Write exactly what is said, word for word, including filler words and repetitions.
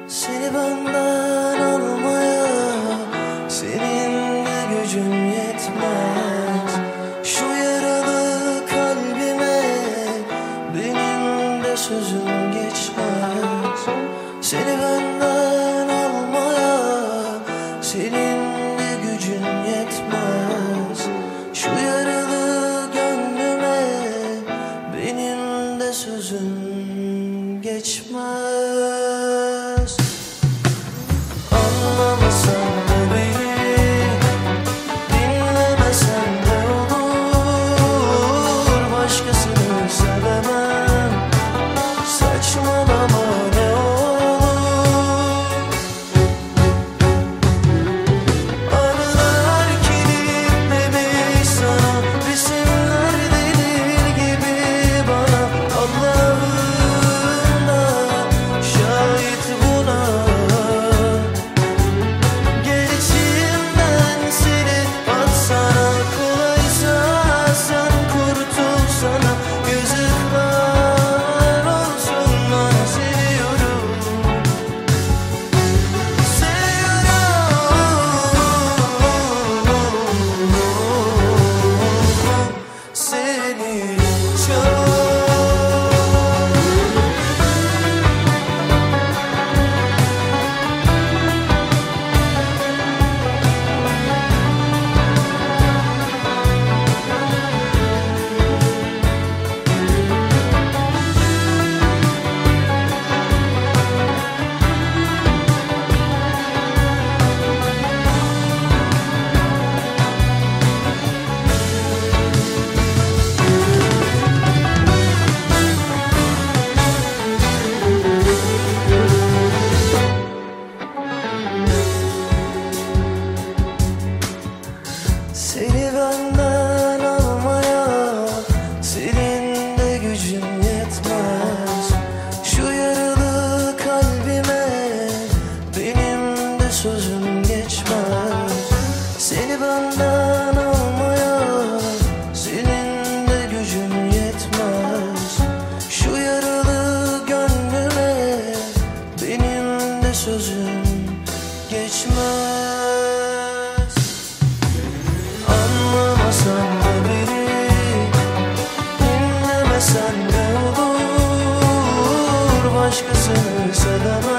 Seni benden almaya senin de gücün yetmez. Şu yaralı kalbime benim de sözüm geçmez. Seni benden almaya senin de gücün yetmez. Şu yaralı gönlüme benim de sözüm geçmez. Anlamasan da beni, dinlemesen de olur. Başkasını sevemem, saçmalama ne olur. Anılar kilitlemiş sana, resimler delil gibi bana. Allah'ım da şahit buna. Gel içimden seni atsana, kolaysa sen kurtulsana. Yazıklar olsun bana, seviyorum, seviyorum seni çok. Seni benden almaya senin de gücün yetmez. Şu yaralı kalbime benim de sözüm geçmez. Seni benden almaya senin de gücün yetmez. Şu yaralı gönlüme benim de sözüm geçmez. Anlamasan da beni, dinlemesen de olur. Başkasını sevemem,